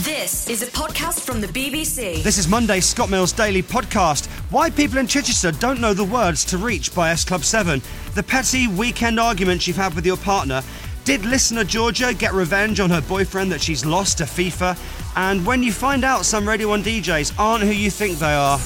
This is a podcast from the BBC. This is Monday's Scott Mills Daily Podcast. Why people in Chichester don't know the words to Reach by S Club 7. The petty weekend arguments you've had with your partner. Did listener Georgia get revenge on her boyfriend that she's lost to FIFA? And when you find out some Radio 1 DJs aren't who you think they are.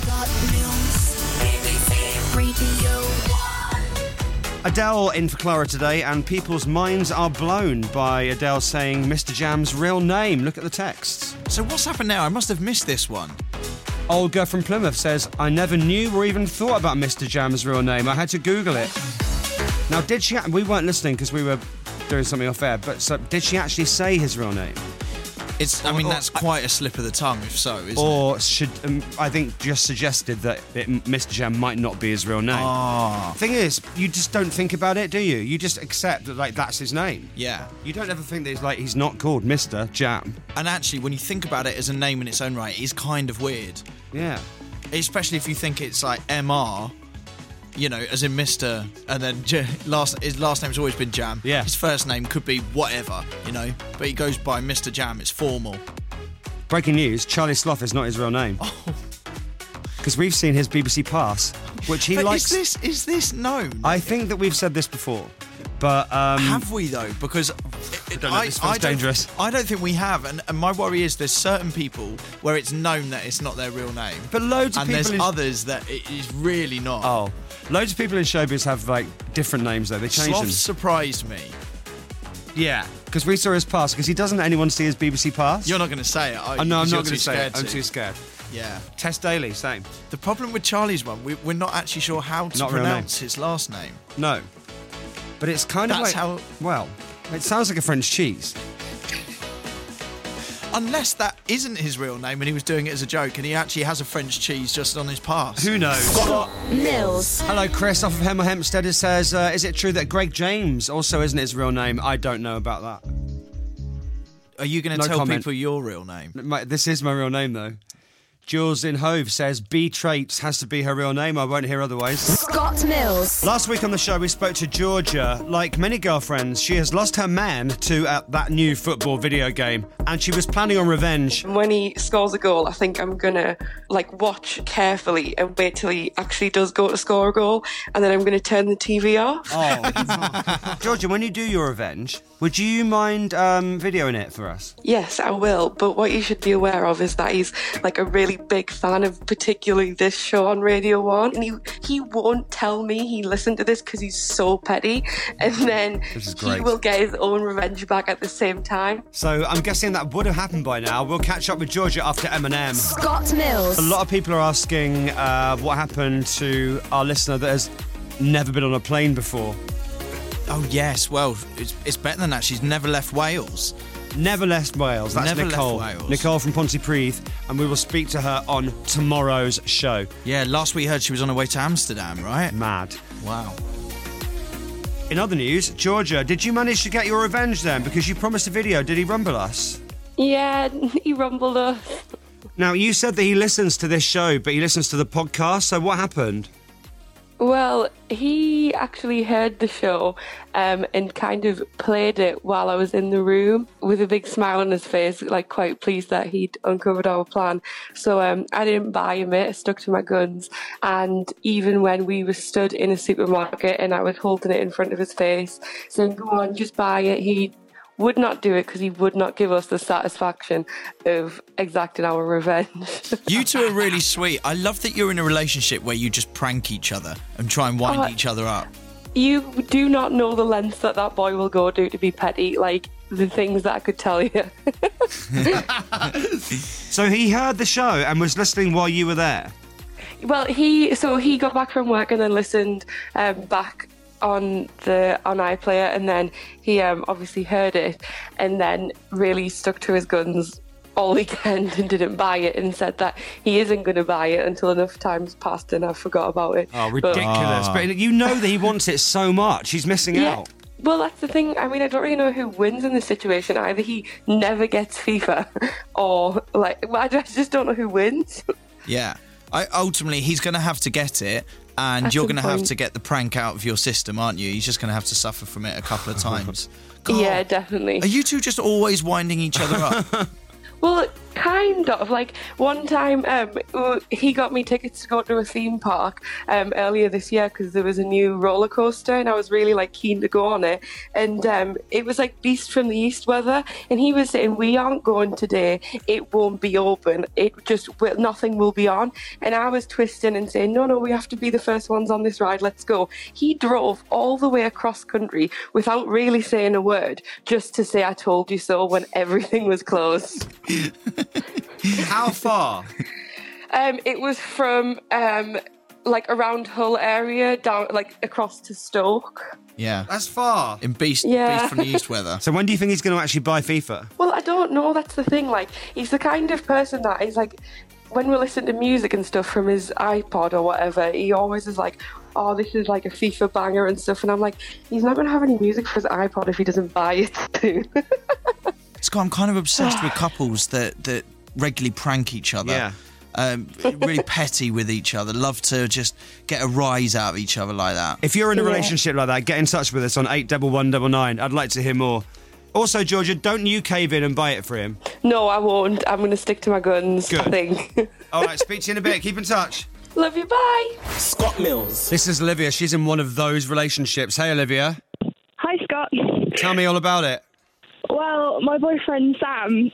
Adele in for Clara today, and people's minds are blown by Adele saying Mr. Jam's real name. Look at the text. So what's happened now? I must have missed this one. Olga from Plymouth says, I never knew or even thought about Mr. Jam's real name. I had to Google it. Now, did she... We weren't listening because we were doing something off air, but so did she actually say his real name? That's quite a slip of the tongue, if so, isn't it? Or should I think just suggested that Mr. Jam might not be his real name. Oh. Thing is, you just don't think about it, do you? You just accept that that's his name. Yeah. You don't ever think that he's not called Mr. Jam. And actually, when you think about it as a name in its own right, it's kind of weird. Yeah. Especially if you think it's like MR, as in Mr. and then his last name's always been Jam. Yeah. His first name could be whatever, but he goes by Mr. Jam. It's formal. Breaking news, Charlie Sloth is not his real name. Oh. Because we've seen his BBC Pass, which he likes... Is this known? I think that we've said this before, but... Have we, though? Because... This feels dangerous. I don't think we have, and my worry is there's certain people where it's known that it's not their real name. But loads of and people... there's others that it is really not. Oh. Loads of people in showbiz have, different names, though. They change Sloth them. surprised me. Yeah. Because we saw his pass, because he doesn't let anyone see his BBC Pass. You're not going to say it, are you? No, I'm not going to say it. I'm too scared. Yeah. Test Daily, same. The problem with Charlie's one, we're not actually sure how to pronounce his last name. No. But it's kind of That's like... how... Well, it sounds like a French cheese. Unless that isn't his real name and he was doing it as a joke and he actually has a French cheese just on his pass. Who knows? Scott Mills. Hello, Chris off of Hemel Hempstead. It says, is it true that Greg James also isn't his real name? I don't know about that. Are you going to tell people your real name? This is my real name, though. Jules in Hove says B. Traits has to be her real name. I won't hear otherwise. Scott Mills. Last week on the show, we spoke to Georgia. Like many girlfriends, she has lost her man to that new football video game, and she was planning on revenge. When he scores a goal, I think I'm gonna watch carefully and wait till he actually does go to score a goal, and then I'm gonna turn the TV off. Oh, Georgia, when you do your revenge, would you mind videoing it for us? Yes, I will. But what you should be aware of is that he's a really big fan of particularly this show on Radio 1, and he won't tell me he listened to this because he's so petty, and then he will get his own revenge back at the same time. So I'm guessing that would have happened by now. We'll catch up with Georgia after M&M. Scott Mills. A lot of people are asking what happened to our listener that has never been on a plane before. Oh yes, well, it's better than that. She's never left Wales. Never left Wales. That's Never Nicole. left Wales. Nicole from Pontypridd, and we will speak to her on tomorrow's show. Yeah, last we heard she was on her way to Amsterdam, right? Mad. Wow. In other news, Georgia, did you manage to get your revenge then? Because you promised a video. Did he rumble us? Yeah, he rumbled us. Now, you said that he listens to this show, but he listens to the podcast, so what happened? Well, he actually heard the show and kind of played it while I was in the room with a big smile on his face, quite pleased that he'd uncovered our plan. So I didn't buy him it, I stuck to my guns. And even when we were stood in a supermarket and I was holding it in front of his face, saying, go on, just buy it, he would not do it because he would not give us the satisfaction of exacting our revenge. You two are really sweet. I love that you're in a relationship where you just prank each other and try and wind each other up. You do not know the lengths that boy will go to be petty, the things that I could tell you. So he heard the show and was listening while you were there? Well, he got back from work and then listened back on iPlayer, and then he obviously heard it and then really stuck to his guns all weekend and didn't buy it, and said that he isn't going to buy it until enough time's passed and I forgot about it. Oh, ridiculous. But you know that he wants it so much. He's missing out. Well, that's the thing. I mean, I don't really know who wins in this situation. Either he never gets FIFA or, I just don't know who wins. Yeah. Ultimately, he's going to have to get it, and you're going to have to get the prank out of your system, aren't you? He's just going to have to suffer from it a couple of times. God. Yeah, definitely. Are you two just always winding each other up? Well, kind of. Like, one time he got me tickets to go to a theme park earlier this year because there was a new roller coaster and I was really, like, keen to go on it. And it was, like, Beast from the East weather. And he was saying, we aren't going today. It won't be open. Nothing will be on. And I was twisting and saying, no, we have to be the first ones on this ride. Let's go. He drove all the way across country without really saying a word, just to say I told you so when everything was closed. How far? It was from like around Hull area down like across to Stoke. Yeah. That's far. In Beast from the East weather. So when do you think he's going to actually buy FIFA? Well, I don't know. That's the thing. Like, he's the kind of person that is like, when we listen to music and stuff from his iPod or whatever, he always is like, oh, this is like a FIFA banger and stuff. And I'm like, he's not going to have any music for his iPod if he doesn't buy it soon. Scott, I'm kind of obsessed with couples that regularly prank each other. Yeah. Really petty with each other. Love to just get a rise out of each other like that. If you're in a relationship like that, get in touch with us on 81199. I'd like to hear more. Also, Georgia, don't you cave in and buy it for him. No, I won't. I'm going to stick to my guns, Good. I think. All right, speak to you in a bit. Keep in touch. Love you, bye. Scott Mills. This is Olivia. She's in one of those relationships. Hey, Olivia. Hi, Scott. Tell me all about it. Well, my boyfriend Sam,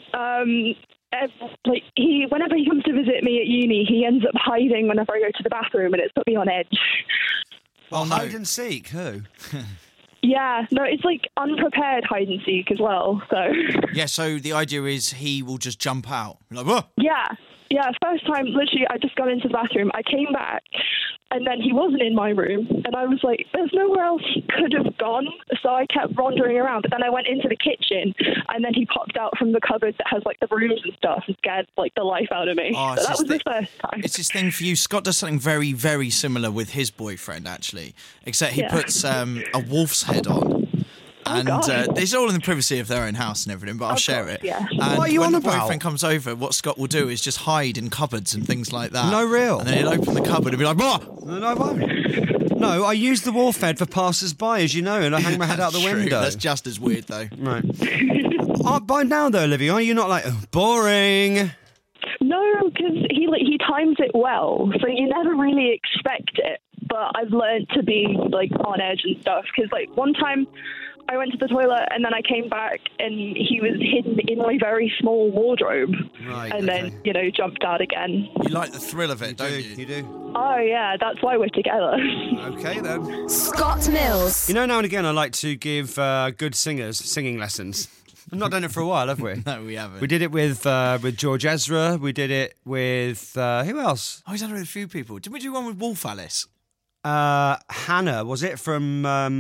whenever he comes to visit me at uni, he ends up hiding whenever I go to the bathroom, and it's put me on edge. Well, hide and seek. Who? Yeah, no, it's like unprepared hide and seek as well. So. Yeah. So the idea is he will just jump out. You're like, whoa. Yeah, first time, literally, I just got into the bathroom. I came back, and then he wasn't in my room. And I was like, there's nowhere else he could have gone. So I kept wandering around. But then I went into the kitchen, and then he popped out from the cupboard that has, like, the brooms and stuff and scared, like, the life out of me. Oh, so that was the first time. It's this thing for you. Scott does something very, very similar with his boyfriend, actually. Except he puts a wolf's head on. And it's all in the privacy of their own house and everything, but I'll share it. Yeah. And What are you when on the about? boyfriend comes over, what Scott will do is just hide in cupboards and things like that. No, real. And then he'll open the cupboard and be like, "What?" No, I won't. No, I use the wolf head for passers-by, as you know, and I hang my head out the True. window. That's just as weird, though. Right. By now, though, Olivia, are you not like, boring? No, because he times it well, so you never really expect it. But I've learned to be, like, on edge and stuff, because, like, one time I went to the toilet and then I came back and he was hidden in my very small wardrobe. Right, and then, jumped out again. You like the thrill of it, don't you? You do. Oh, yeah, that's why we're together. Okay, then. Scott Mills. You know, now and again, I like to give good singers singing lessons. We've not done it for a while, have we? No, we haven't. We did it with George Ezra. We did it with who else? Oh, he's done it with a few people. Didn't we do one with Wolf Alice? Hannah, was it from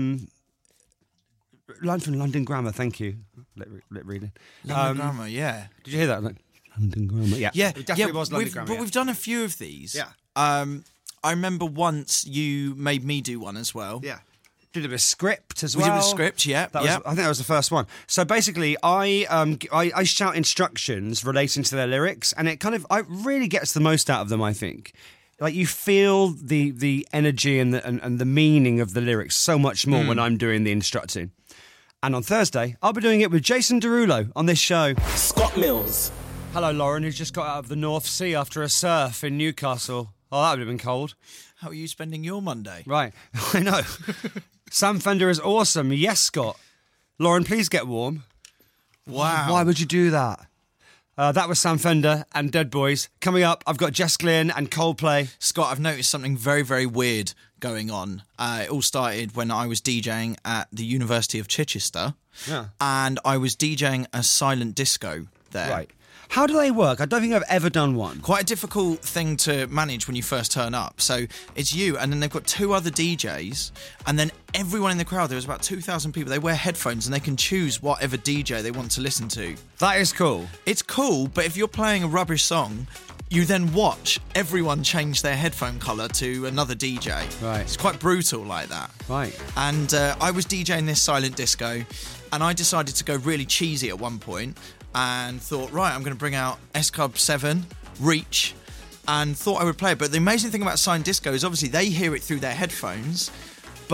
London Grammar? Thank you. Lip reading. London Grammar, yeah. Did you hear that? Like, London Grammar. Yeah, Yeah, it definitely was London Grammar. But yeah. we've done a few of these. Yeah. I remember once you made me do one as well. Yeah. Did it with script as We well. did with script, yeah. That was, I think that was the first one. So basically, I shout instructions relating to their lyrics, and it really gets the most out of them. I think, like you feel the energy and the meaning of the lyrics so much more when I'm doing the instructing. And on Thursday, I'll be doing it with Jason Derulo on this show. Scott Mills. Hello, Lauren, who's just got out of the North Sea after a surf in Newcastle. Oh, that would have been cold. How are you spending your Monday? Right, I know. Sam Fender is awesome. Yes, Scott. Lauren, please get warm. Wow. Why would you do that? That was Sam Fender and Dead Boys. Coming up, I've got Jess Glynn and Coldplay. Scott, I've noticed something very, very weird going on. It all started when I was DJing at the University of Chichester. Yeah. And I was DJing a silent disco there. Right. How do they work? I don't think I've ever done one. Quite a difficult thing to manage when you first turn up. So it's you, and then they've got two other DJs, and then everyone in the crowd, there was about 2,000 people, they wear headphones and they can choose whatever DJ they want to listen to. That is cool. It's cool, but if you're playing a rubbish song, you then watch everyone change their headphone colour to another DJ. Right. It's quite brutal like that. Right. And I was DJing this silent disco, and I decided to go really cheesy at one point, and thought, right, I'm going to bring out S Club 7, Reach, and thought I would play it. But the amazing thing about silent disco is obviously they hear it through their headphones, but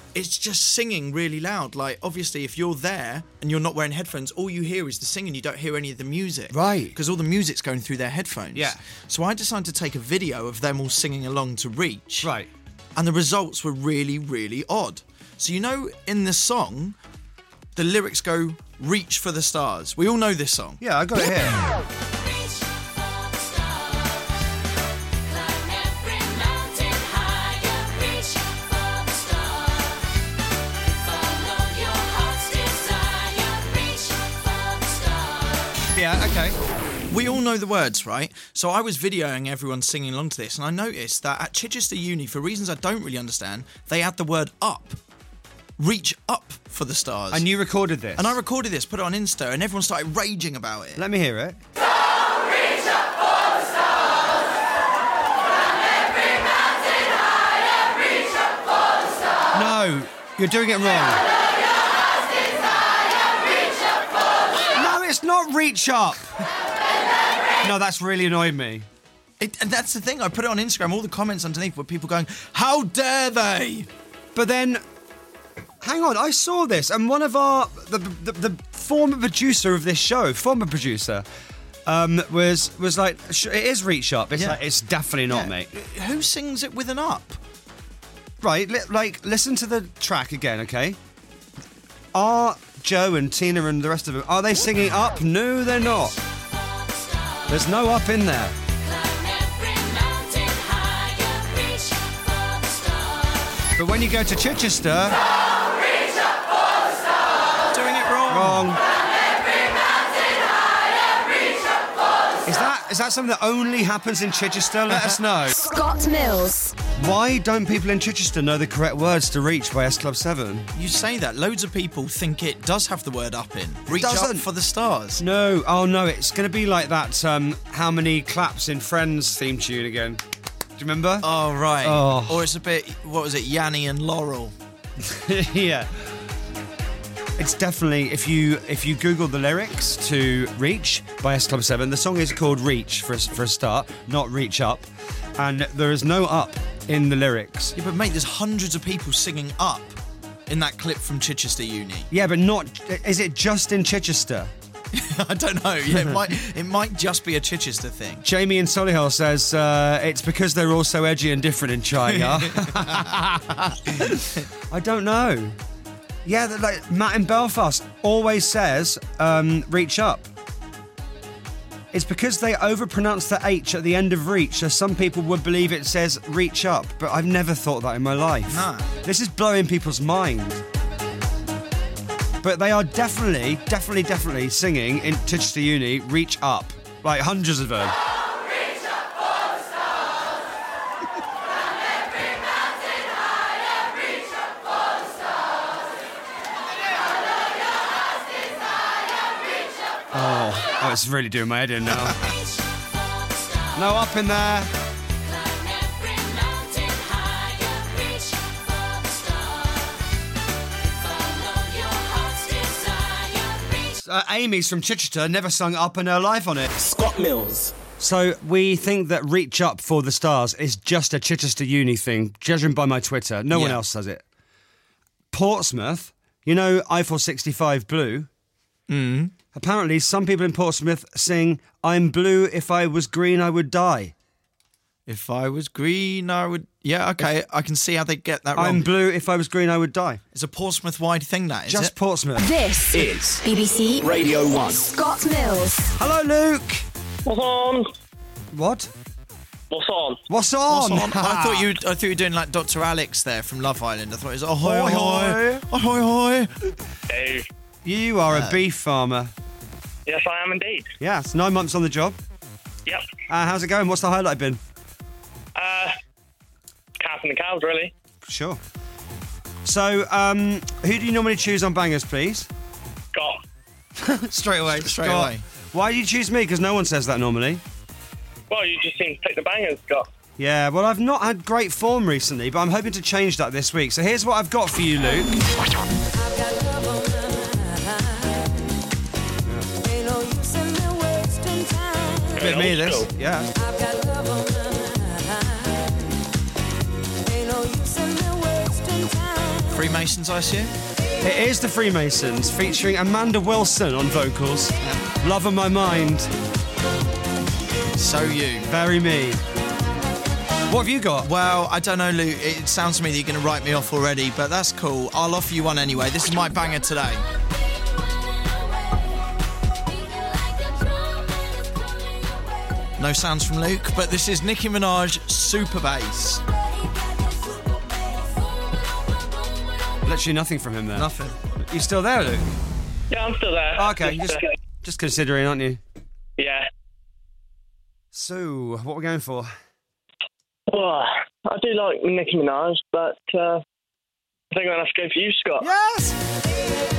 it's just singing really loud. Like, obviously, if you're there and you're not wearing headphones, all you hear is the singing. You don't hear any of the music. Right. Because all the music's going through their headphones. Yeah. So I decided to take a video of them all singing along to Reach. Right. And the results were really, really odd. So, you know, in the song, the lyrics go, reach for the stars. We all know this song. Yeah, I got it here. Yeah, okay. We all know the words, right? So I was videoing everyone singing along to this, and I noticed that at Chichester Uni, for reasons I don't really understand, they add the word up. Reach up for the stars. And you recorded this? And I recorded this, put it on Insta, and everyone started raging about it. Let me hear it. No, you're doing it wrong. No, it's not reach up. No, that's really annoyed me. And that's the thing, I put it on Instagram, all the comments underneath were people going, how dare they? But then, hang on, I saw this, and one of the former producer of this show, was like, it is reach up. It's like, it's definitely not, mate. Who sings it with an up? Right, listen to the track again, okay? Are Joe and Tina and the rest of them, are they singing up? No, they're not. There's no up in there. But when you go to Chichester... Doing it wrong. Is that something that only happens in Chichester? Let us know. Scott Mills. Why don't people in Chichester know the correct words to Reach by S Club 7? You say that. Loads of people think it does have the word up in. Reach doesn't. up for the stars. No, oh no, it's going to be like that How Many Claps in Friends theme tune again. Do you remember? Oh, right. Oh. Or it's a bit, what was it, Yanni and Laurel? Yeah. It's definitely, if you Google the lyrics to Reach by S Club 7, the song is called Reach for a start, not Reach Up. And there is no up in the lyrics. Yeah, but mate, there's hundreds of people singing up in that clip from Chichester Uni. Yeah, but not, is it just in Chichester? I don't know. Yeah, it might just be a Chichester thing. Jamie in Solihull says it's because they're all so edgy and different in China. I don't know. Yeah, like Matt in Belfast always says reach up. It's because they overpronounce the H at the end of reach, so some people would believe it says reach up, but I've never thought that in my life. No. This is blowing people's mind. But they are definitely singing in Chichester Uni, reach up. Like hundreds of them. Oh, it's really doing my head in now. No up in there. Amy's from Chichester, never sung up in her life on it. Scott Mills. So we think that Reach Up for the Stars is just a Chichester Uni thing, judging by my Twitter. No one else does it. Portsmouth, you know Eiffel 65 Blue? Mm. Apparently some people in Portsmouth sing, I'm blue, if I was green I would die. If I was green, I would... Yeah, okay, I can see how they get that wrong. I'm blue, if I was green I would die. It's a Portsmouth-wide thing, that, is Just it? Portsmouth. This Is BBC Radio 1. Scott Mills. Hello, Luke. What's on? What? What's on? What's on? I thought you were doing like Dr. Alex there from Love Island. I thought it was ahoy, Ahoy, ahoy, ahoy. Hey. You are a beef farmer. Yes, I am indeed. Yeah, it's 9 months on the job. Yep. How's it going? What's the highlight been? Counting the cows, really. Sure. So, who do you normally choose on bangers, please? Got. Straight away. Straight away. Why do you choose me? Because no one says that normally. Well, you just seem to pick the bangers, Scott. Yeah, well, I've not had great form recently, but I'm hoping to change that this week. So here's what I've got for you, Luke. A bit me, this. Yeah. Freemasons, I assume? It is the Freemasons, featuring Amanda Wilson on vocals. Love of My Mind. So you. Very me. What have you got? Well, I don't know, Luke. It sounds to me that you're going to write me off already, but that's cool. I'll offer you one anyway. This is my banger today. No sounds from Luke, but this is Nicki Minaj, Super Bass. Literally nothing from him there. Nothing. You still there, Luke? Yeah, I'm still there. Oh, okay, just considering, aren't you? Yeah. So, what are we going for? Well, I do like Nicki Minaj, but I think I'm going to have to go for you, Scott. Yes!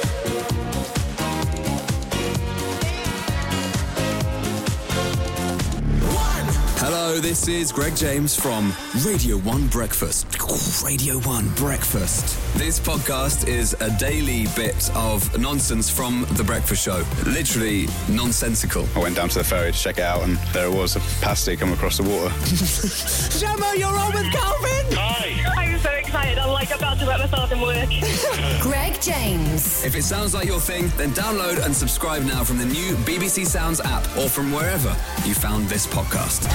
Hello, this is Greg James from Radio 1 Breakfast. Radio 1 Breakfast. This podcast is a daily bit of nonsense from The Breakfast Show. Literally nonsensical. I went down to the ferry to check it out, and there it was, a pasty come across the water. Gemma, you're on with Calvin! Hi! I'm so excited. I'm like about to let myself in work. Greg James. If it sounds like your thing, then download and subscribe now from the new BBC Sounds app or from wherever you found this podcast.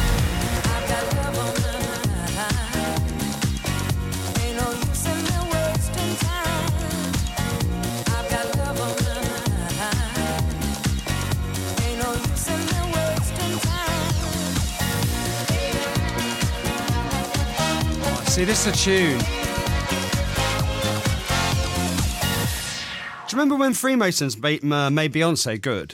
See, this is a tune. Do you remember when Freemasons made Beyonce good?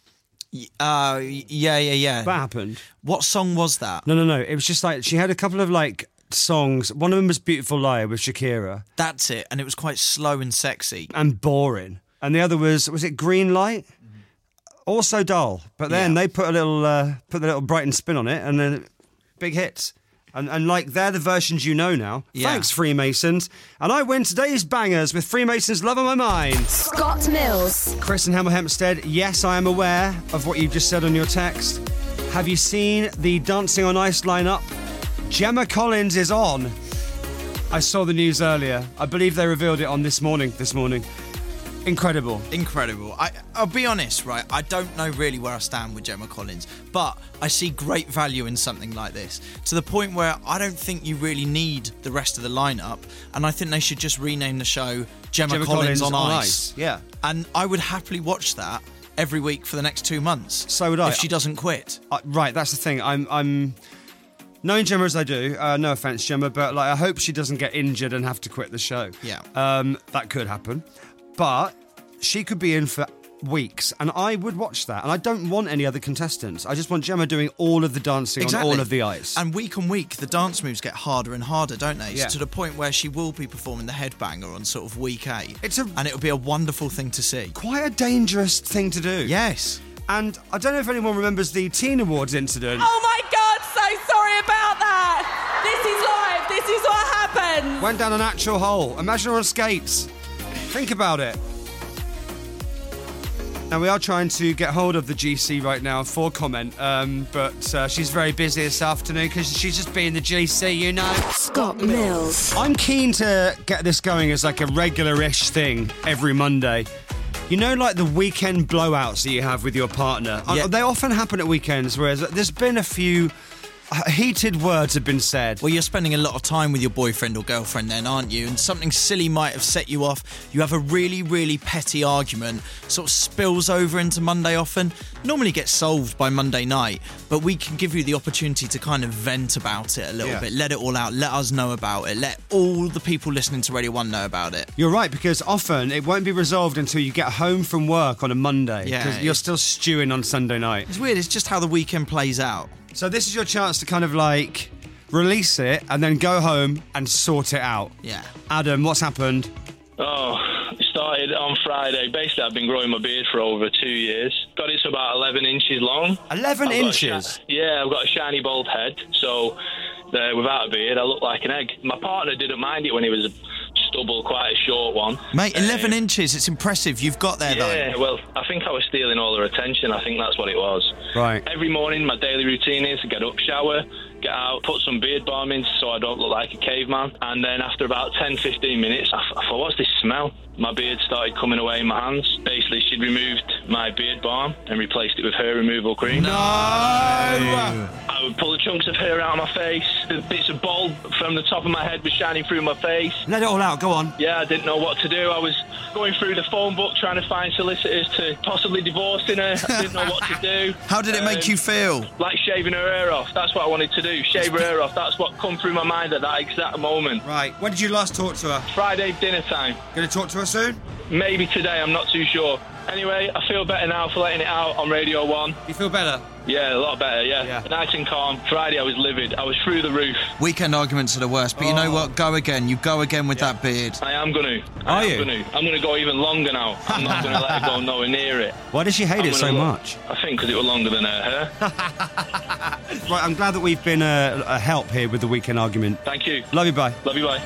Yeah. What happened? What song was that? No. It was just like she had a couple of like songs. One of them was Beautiful Liar with Shakira. That's it, and it was quite slow and sexy. And boring. And the other was it Green Light? Also dull. But then they put the little Brighton spin on it, and then big hits. And like, they're the versions you know now. Yeah. Thanks, Freemasons. And I win today's bangers with Freemasons' Love on My Mind. Scott Mills. Chris and Hemel Hempstead, yes, I am aware of what you've just said on your text. Have you seen the Dancing on Ice lineup? Gemma Collins is on. I saw the news earlier. I believe they revealed it on this morning. Incredible. I'll be honest, right? I don't know really where I stand with Gemma Collins, but I see great value in something like this, to the point where I don't think you really need the rest of the lineup, and I think they should just rename the show Gemma Collins on Ice. Yeah. And I would happily watch that every week for the next 2 months. So would I. If she doesn't quit. Right, that's the thing. I'm knowing Gemma as I do, no offence, Gemma, but like, I hope she doesn't get injured and have to quit the show. Yeah. That could happen. But she could be in for weeks, and I would watch that. And I don't want any other contestants. I just want Gemma doing all of the dancing on all of the ice. And week on week, the dance moves get harder and harder, don't they? Yeah. To the point where she will be performing the headbanger on sort of week 8. And it'll be a wonderful thing to see. Quite a dangerous thing to do. Yes. And I don't know if anyone remembers the Teen Awards incident. Oh my God, so sorry about that. This is live. This is what happened. Went down an actual hole. Imagine her on skates. Think about it. Now, we are trying to get hold of the GC right now for comment, but she's very busy this afternoon because she's just being the GC, you know. Scott Mills. I'm keen to get this going as like a regular-ish thing every Monday. You know, like the weekend blowouts that you have with your partner? Yeah. They often happen at weekends, whereas there's been a few heated words have been said. Well, you're spending a lot of time with your boyfriend or girlfriend then, aren't you? And something silly might have set you off. You have a really, really petty argument, sort of spills over into Monday often. Normally gets solved by Monday night, but we can give you the opportunity to kind of vent about it a little bit. Let it all out. Let us know about it. Let all the people listening to Radio 1 know about it. You're right, because often it won't be resolved until you get home from work on a Monday. Yeah, because you're still stewing on Sunday night. It's weird. It's just how the weekend plays out. So this is your chance to kind of like release it and then go home and sort it out. Yeah. Adam, what's happened? Oh, it started on Friday. Basically, I've been growing my beard for over 2 years. Got it to about 11 inches long. 11 inches? I've got a shiny bald head. So without a beard, I look like an egg. My partner didn't mind it when he was double, quite a short one. Mate, 11 inches, it's impressive. You've got there, though. Yeah, well, I think I was stealing all her attention. I think that's what it was. Right. Every morning, my daily routine is to get up, shower, get out, put some beard balm in so I don't look like a caveman. And then after about 10-15 minutes, I thought, what's this smell? My beard started coming away in my hands. Basically, she'd removed my beard balm and replaced it with hair removal cream. No! I would pull the chunks of hair out of my face. The bits of bald from the top of my head was shining through my face. Let it all out, go on. Yeah, I didn't know what to do. I was going through the phone book trying to find solicitors to possibly divorcing her. I didn't know what to do. How did it make you feel? Like shaving her hair off. That's what I wanted to do. Shave her hair off. That's what come through my mind at that exact moment. Right. When did you last talk to her? Friday dinner time. Going to talk to her soon? Maybe today, I'm not too sure. Anyway, I feel better now for letting it out on Radio 1. You feel better? Yeah, a lot better, yeah. Nice and calm. Friday, I was livid. I was through the roof. Weekend arguments are the worst, but you know what? Go again. You go again with that beard. I am going to. Are you? I'm going to go even longer now. I'm not going to let it go nowhere near it. Why does she hate it so much? I think because it was longer than her hair. Right, I'm glad that we've been a help here with the weekend argument. Thank you. Love you, bye. Love you, bye.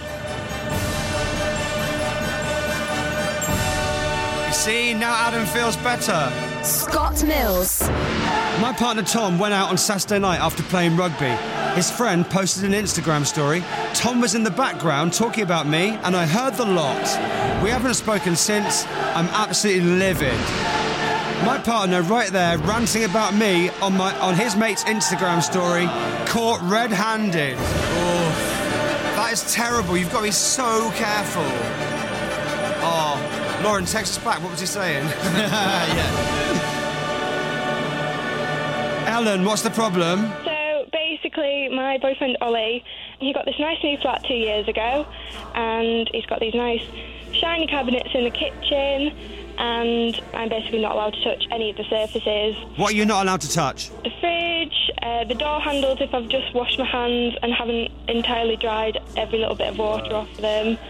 See, now Adam feels better. Scott Mills. My partner Tom went out on Saturday night after playing rugby. His friend posted an Instagram story. Tom was in the background talking about me, and I heard the lot. We haven't spoken since. I'm absolutely livid. My partner right there ranting about me on his mate's Instagram story, caught red-handed. Oh, that is terrible. You've got to be so careful. Oh. Lauren, text us back. What was he saying? Yeah. Ellen, what's the problem? So basically, my boyfriend Ollie, he got this nice new flat 2 years ago, and he's got these nice shiny cabinets in the kitchen, and I'm basically not allowed to touch any of the surfaces. What are you not allowed to touch? The fridge, the door handles if I've just washed my hands and haven't entirely dried every little bit of water off them.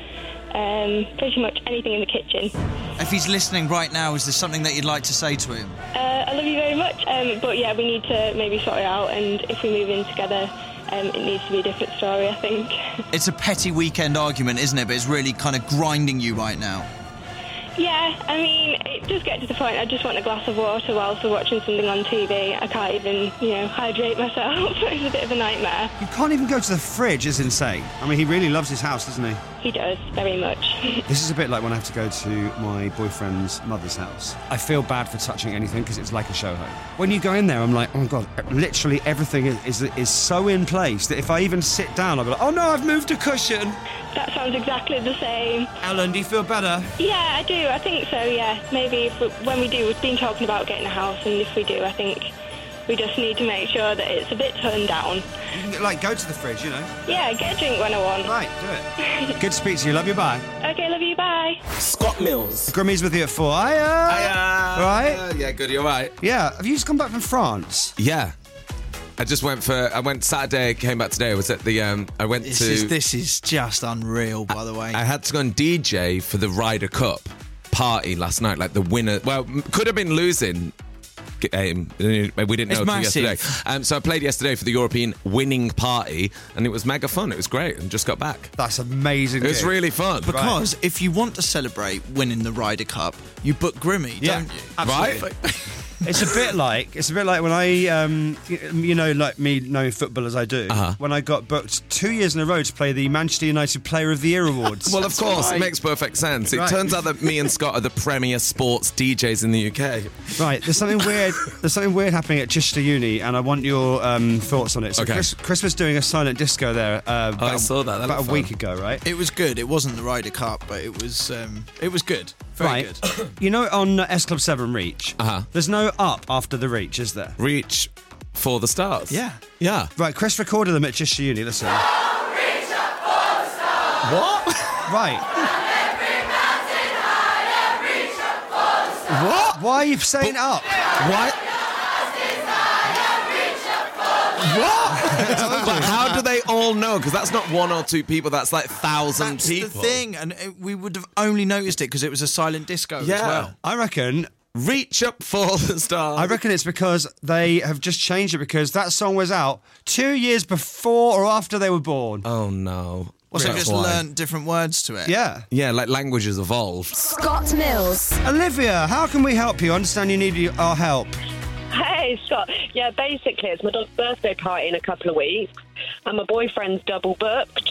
Pretty much anything in the kitchen. If he's listening right now, is there something that you'd like to say to him? I love you very much, but yeah, we need to maybe sort it out, and if we move in together, it needs to be a different story, I think. It's a petty weekend argument, isn't it? But it's really kind of grinding you right now. Yeah, I mean, it does get to the point I just want a glass of water whilst we're watching something on TV. I can't even, hydrate myself. It's a bit of a nightmare. You can't even go to the fridge, it's insane. I mean, he really loves his house, doesn't he? He does, very much. This is a bit like when I have to go to my boyfriend's mother's house. I feel bad for touching anything because it's like a show home. When you go in there, I'm like, oh my God, literally everything is so in place that if I even sit down, I'll be like, oh no, I've moved a cushion. That sounds exactly the same. Ellen, do you feel better? Yeah, I do. I think so, yeah. Maybe when we do, we've been talking about getting a house, and if we do, I think we just need to make sure that it's a bit toned down. You can, go to the fridge, Yeah, get a drink when I want. Right, do it. Good to speak to you. Love you, bye. Okay, love you, bye. Scott Mills. Grimmy's with you at 4. Hiya! Right? Yeah, good, you're right. Yeah, have you just come back from France? Yeah. I went Saturday, came back today. I was at the, This is just unreal, by the way. I had to go and DJ for the Ryder Cup party last night, like the winner. Well, could have been losing game. We didn't know until yesterday. So I played yesterday for the European winning party, and it was mega fun. It was great, and just got back. That's amazing. It was really fun. Because if you want to celebrate winning the Ryder Cup, you book Grimmy, don't you? Absolutely. Right? It's a bit like when I, like me knowing football as I do, when I got booked 2 years in a row to play the Manchester United Player of the Year awards. Well, of course, it makes perfect sense. It turns out that me and Scott are the premier sports DJs in the UK. Right, there's something weird happening at Chichester Uni, and I want your thoughts on it. So okay. Chris was doing a silent disco there. I saw that. About a week ago, right? It was good. It wasn't the Ryder Cup, but it was good. Very good. On S Club 7 Reach, there's no up after the Reach, is there? Reach for the stars. Yeah. Yeah. Right, Chris recorded them at Chichester Uni. Listen. Reach up for the stars. What? Right. What? Why are you saying up? What? What? But how do they all know? Because that's not one or two people. That's like 1,000 people. That's the thing, and we would have only noticed it because it was a silent disco as well. I reckon. Reach up for the stars. I reckon it's because they have just changed it because that song was out 2 years before or after they were born. Oh no. Also, That's just why. learnt different words to it. Yeah. Yeah, like languages evolved. Scott Mills. Olivia, how can we help you? I understand you need our help. Hey, Scott. Yeah, basically, it's my dog's birthday party in a couple of weeks, and my boyfriend's double booked.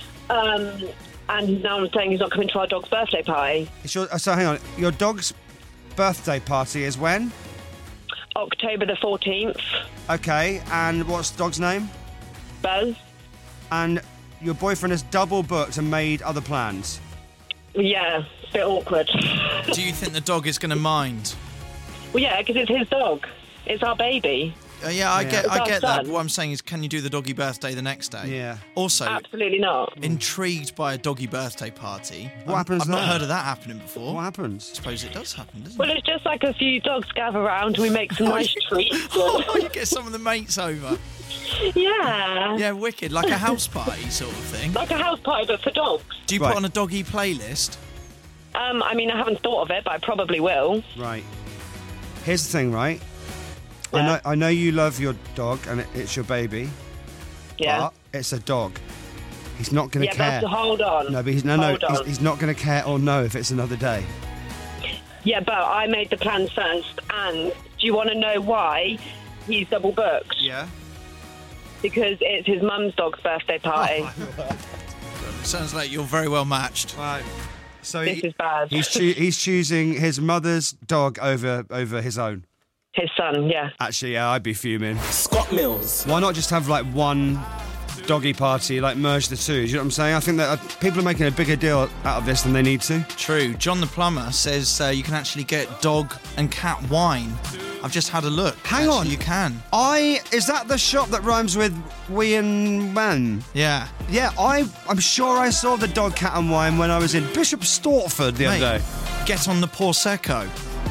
And now I'm saying he's not coming to our dog's birthday party. So hang on, your dog's birthday party is when? October the 14th. Okay, and what's the dog's name? Buzz. And your boyfriend has double booked and made other plans? Yeah, a bit awkward. Do you think the dog is going to mind? Well, yeah, because it's his dog. It's our baby. I get our that. son. What I'm saying is, can you do the doggy birthday the next day? Yeah. Also, absolutely not. Intrigued by a doggy birthday party. What happens I've there? not heard of that happening before. What happens? I suppose it does happen, doesn't Well, it? it's just like a few dogs gather around and we make some nice treats. Oh, you get some of the mates over. Yeah. Yeah, wicked. Like a house party sort of thing. Like a house party, but for dogs. Do you put on a doggy playlist? I mean, I haven't thought of it, but I probably will. Right. Here's the thing, right? Yeah. I know you love your dog and it's your baby. Yeah. But it's a dog. He's not going to care. But hold on. No, but he's not going to care or know if it's another day. Yeah, but I made the plans first, and do you want to know why he's double booked? Yeah. Because it's his mum's dog's birthday party. Sounds like you're very well matched. Right. So This is bad. He's choosing his mother's dog over his own. His son, yeah. Actually, yeah, I'd be fuming. Scott Mills. Why not just have like one doggy party, like merge the two? Do you know what I'm saying? I think that people are making a bigger deal out of this than they need to. True. John the plumber says you can actually get dog and cat wine. I've just had a look. Hang on. You can. Is that the shop that rhymes with we and man? Yeah. Yeah, I'm sure I saw the dog, cat and wine when I was in Bishop Stortford the other day. Get on the Prosecco.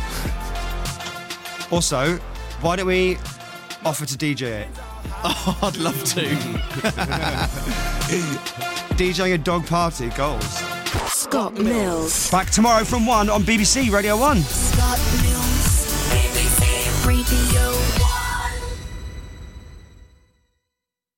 Also, why don't we offer to DJ it? Oh, I'd love to. DJing a dog party, goals. Scott Mills. Back tomorrow from 1 on BBC Radio 1. Scott Mills.